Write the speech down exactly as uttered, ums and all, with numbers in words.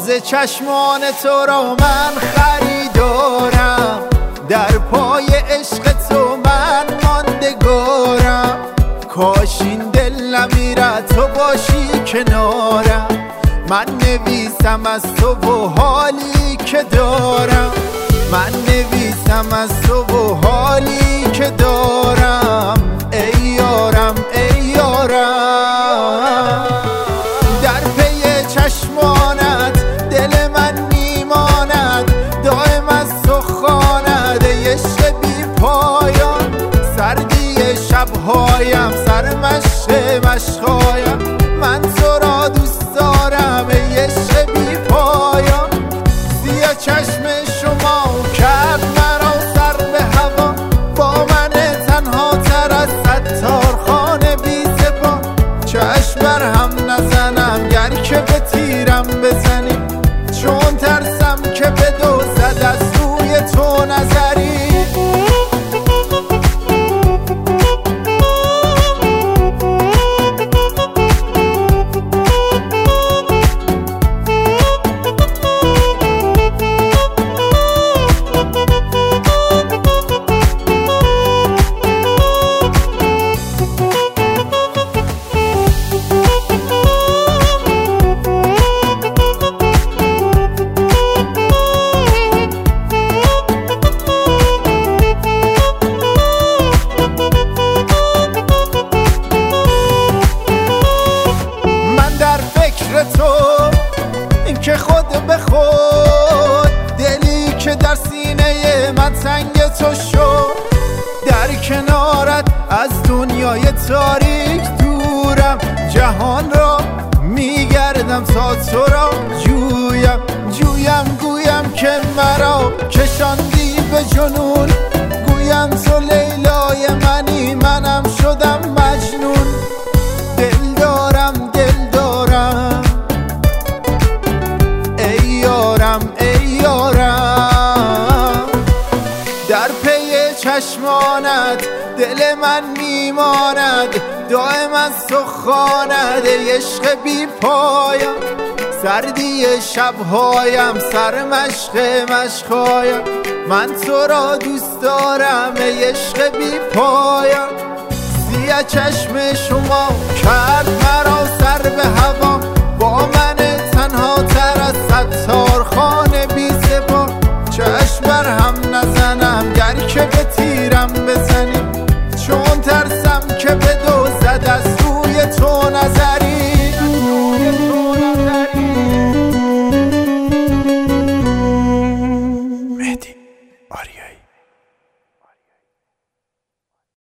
راز چشمان تو را من خریدارم، در پای عشق تو من ماندگارم. کاش این دل نمیرد تو باشی کنارم، من نویسم از تو و حالی که دارم، من نویسم از تو و حالی که دارم. ای یارم ای یارم، در پی چشمانت دل من میماند، دائم از تو خواند ای عشق بی پایان. سردی شبهایم سرمشق مشقایم، من تو را دوست دارم ای عشق بی پایان. سیه چشم شما کرد مرا سر به هوا، با من تنها تر از ستارخانه بی سپاه. چشم بر هم نزنم گر که به تیرم بزنی، چون ترسم که بدزدد از روی تو نظری. تو این که خود به خود، دلی که در سینه من تنگ تو شد. در کنارت از دنیای تاریک دورم، جهان را میگردم تا تو را جویم. جویم گویم که مرا کشاندی به جنون، گویم تو لیلای منی منم شدم مجنون. دل دارم دل دارم ای یارم ای یارم، در پی چشمانت دل من میماند، دائم از تو خواند ای عشق بی پایان. سردی شبهایم سرمشق مشقایم، من تو را دوست دارم ای عشق بی پایان. سیه چشم شما کرد مرا سر به هوا، با من تنها تر از ستارخانه بی سپاه. چشم بر هم نزنم گر که به تیرم بزنی، چون ترسم که بدو